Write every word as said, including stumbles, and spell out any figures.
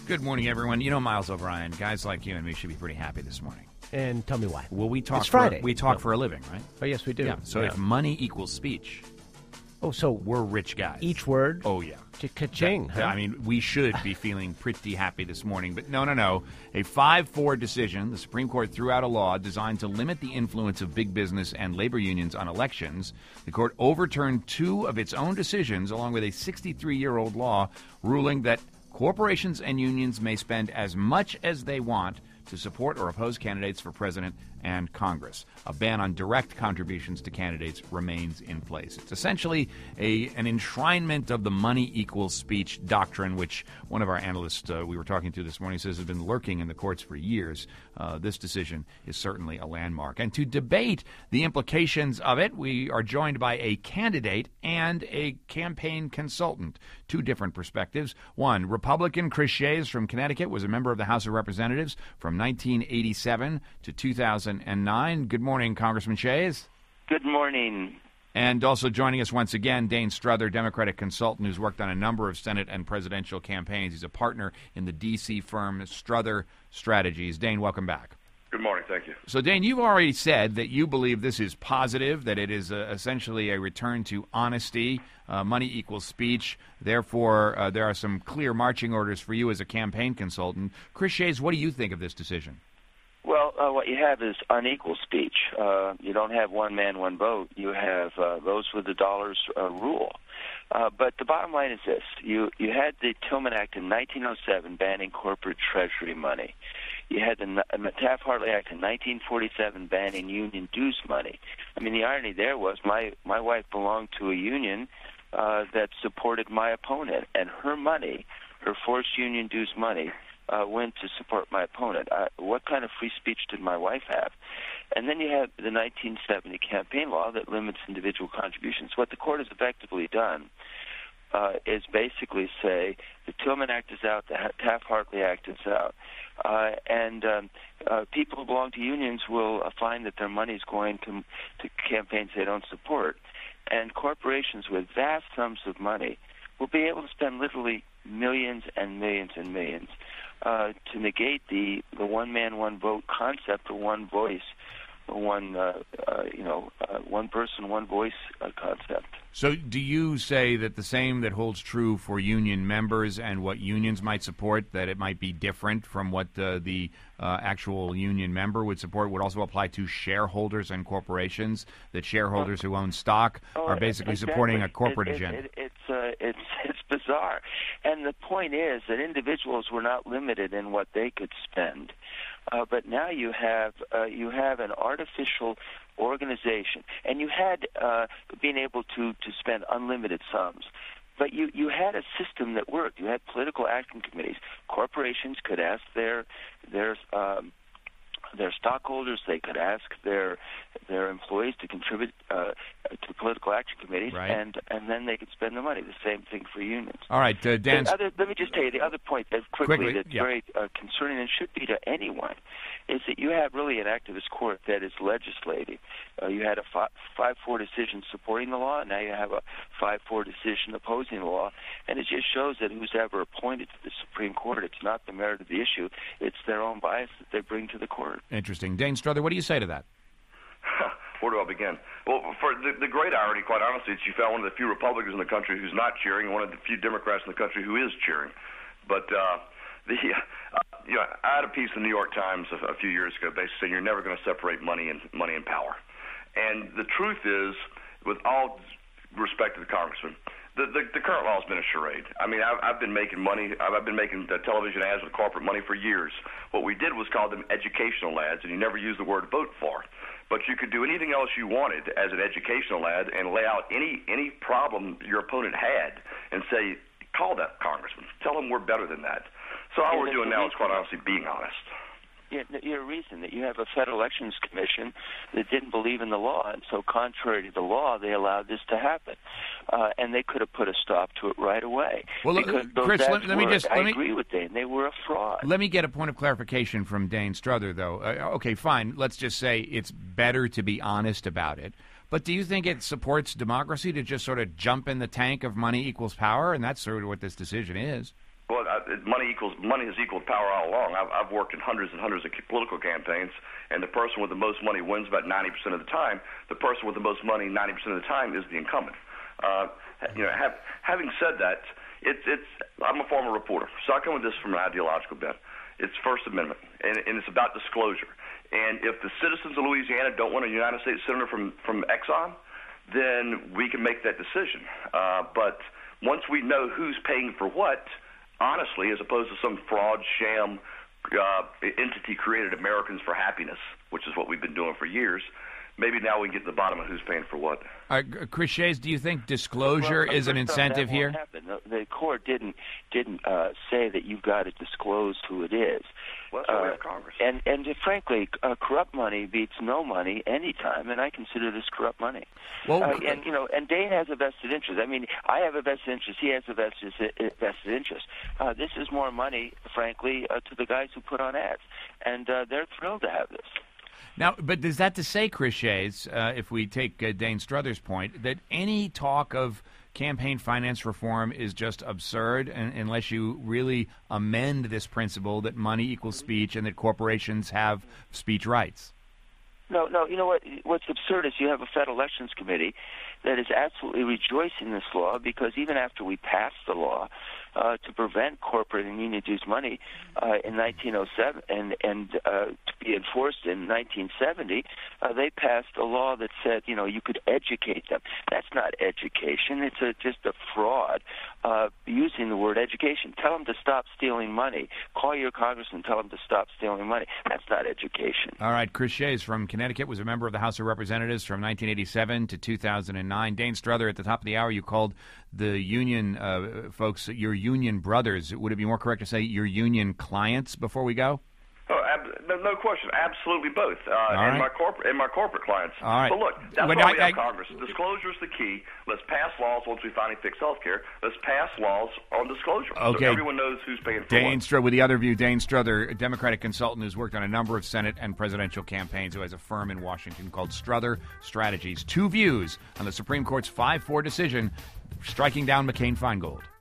Good morning, everyone. You know, Miles O'Brien, guys like you and me should be pretty happy this morning. And tell me why. Well, we talk. It's Friday. For, we talk no. for a living, right? Oh, yes, we do. Yeah. So yeah. if money equals speech, oh, so we're rich guys. Each word. Oh yeah. Ka-ching. Huh? I mean, we should be feeling pretty happy this morning. But no, no, no. A five four decision. The Supreme Court threw out a law designed to limit the influence of big business and labor unions on elections. The court overturned two of its own decisions, along with a sixty-three-year-old law ruling that corporations and unions may spend as much as they want to support or oppose candidates for president and Congress. A ban on direct contributions to candidates remains in place. It's essentially a an enshrinement of the money equals speech doctrine, which one of our analysts uh, we were talking to this morning says has been lurking in the courts for years. Uh, this decision is certainly a landmark. And to debate the implications of it, we are joined by a candidate and a campaign consultant. Two different perspectives. One, Republican Chris Shays from Connecticut was a member of the House of Representatives from nineteen eighty-seven to two thousand nine. Good morning, Congressman Shays. Good morning. And also joining us once again, Dane Struther, Democratic consultant who's worked on a number of Senate and presidential campaigns. He's a partner in the D C firm Struther Strategies. Dane, welcome back. Good morning. Thank you. So, Dane, you've already said that you believe this is positive, that it is uh, essentially a return to honesty, uh, money equals speech. Therefore, uh, there are some clear marching orders for you as a campaign consultant. Chris Shays, what do you think of this decision? Well, uh, what you have is unequal speech. Uh, you don't have one man, one vote. You have uh, those with the dollars uh, rule. Uh, but the bottom line is this. You, you had the Tillman Act in nineteen oh seven banning corporate treasury money. You had the uh, Taft-Hartley Act in nineteen forty-seven banning union dues money. I mean, the irony there was my, my wife belonged to a union uh, that supported my opponent, and her money, her forced union dues money, Uh, went to support my opponent. Uh, what kind of free speech did my wife have? And then you have the nineteen seventy campaign law that limits individual contributions. What the court has effectively done uh, is basically say the Tillman Act is out, the Taft-Hartley Act is out, uh, and um, uh, people who belong to unions will uh, find that their money is going to, to campaigns they don't support. And corporations with vast sums of money will be able to spend literally millions and millions and millions uh, to negate the, the one-man, one-vote concept, or one voice, or one, uh, uh, you know, uh, one person, one voice uh, concept. So do you say that the same that holds true for union members and what unions might support, that it might be different from what uh, the uh, actual union member would support, would also apply to shareholders and corporations, that shareholders who own stock oh, are basically exactly. supporting a corporate it, it, agenda? It, it's, uh, it's, it's bizarre. And the point is that individuals were not limited in what they could spend. Uh, but now you have uh, you have an artificial organization, and you had uh, being able to, to spend unlimited sums. But you, you had a system that worked. You had political action committees. Corporations could ask their their um, their stockholders. They could ask their their employees to contribute uh, to political action committees, right. and and then they could spend the money. The same thing for unions. All right, uh, Dan. Other, let me just tell you the other point that quickly, quickly that's yeah. very uh, concerning and should be to anyone is that you have really an activist court that is legislating. Uh, you had a five four decision supporting the law, and now you have a five four decision opposing the law, and it just shows that who's ever appointed to the Supreme Court, it's not the merit of the issue, it's their own bias that they bring to the court. Interesting. Dane Struther, what do you say to that? Where do I begin? Well, for the, the great irony, quite honestly, is you found one of the few Republicans in the country who's not cheering, and one of the few Democrats in the country who is cheering. But uh, the uh, you know, I had a piece in the New York Times a, a few years ago, basically saying you're never going to separate money and money and power. And the truth is, with all respect to the congressman, the, the, the current law has been a charade. I mean, I've, I've been making money. I've, I've been making uh, television ads with corporate money for years. What we did was call them educational ads, and you never used the word vote for. But you could do anything else you wanted as an educational ad and lay out any any problem your opponent had and say, call that congressman. Tell them we're better than that. So all Yeah, we're doing now is, quite reason. honestly, being honest. Yeah, you're a reason that you have a Federal Elections Commission that didn't believe in the law, and so contrary to the law, they allowed this to happen. Uh, and they could have put a stop to it right away. Well, because those Chris, ads let, let me were, just I let me, agree with Dane. They were a fraud. Let me get a point of clarification from Dane Struther, though. Uh, okay, fine. Let's just say it's better to be honest about it. But do you think it supports democracy to just sort of jump in the tank of money equals power? And that's sort of what this decision is. Well, uh, money equals money has equaled power all along. I've, I've worked in hundreds and hundreds of political campaigns, and the person with the most money wins about ninety percent of the time. The person with the most money ninety percent of the time is the incumbent. Uh, you know, have, having said that, it's it's. I'm a former reporter, so I come with this from an ideological bent. It's First Amendment, and, and it's about disclosure. And if the citizens of Louisiana don't want a United States senator from from Exxon, then we can make that decision. Uh, but once we know who's paying for what, honestly, as opposed to some fraud, sham, uh, entity created Americans for Happiness, which is what we've been doing for years, maybe now we can get to the bottom of who's paying for what. Uh, Chris Shays, do you think disclosure well, is an incentive here? The, the court didn't didn't uh, say that you've got to disclose who it is. Well, that's why uh, we have Congress. And and uh, frankly, uh, corrupt money beats no money anytime, and I consider this corrupt money. Well, uh, and you know, and Dane has a vested interest. I mean, I have a vested interest. He has a vested vested interest. Uh, this is more money, frankly, uh, to the guys who put on ads, and uh, they're thrilled to have this. Now, but is that to say, Chris Shays, uh, if we take uh, Dane Struther's point, that any talk of campaign finance reform is just absurd and, unless you really amend this principle that money equals speech and that corporations have speech rights? No, no. You know what? What's absurd is you have a Federal Elections Committee that is absolutely rejoicing in this law because even after we passed the law uh, to prevent corporate and union-induced money uh, in nineteen oh seven and and uh, to be enforced in nineteen seventy, uh, they passed a law that said, you know, you could educate them. That's not education. It's a, just a fraud uh, using the word education. Tell them to stop stealing money. Call your congressman and tell them to stop stealing money. That's not education. All right. Chris Shays from Connecticut was a member of the House of Representatives from nineteen eighty-seven to two thousand nine. Dane Struther, at the top of the hour, you called the union uh, folks your union brothers. Would it be more correct to say your union clients before we go? Oh, ab- no, no question. Absolutely both. Uh, and right. my corporate and my corporate clients. All right. But look, that's When why I- we have I- Congress. Disclosure is the key. Let's pass laws once we finally fix health care. Let's pass laws on disclosure Okay. so everyone knows who's paying for Dane what. Struther, with the other view, Dane Struther, a Democratic consultant who's worked on a number of Senate and presidential campaigns, who has a firm in Washington called Struther Strategies. Two views on the Supreme Court's five four decision striking down McCain-Feingold.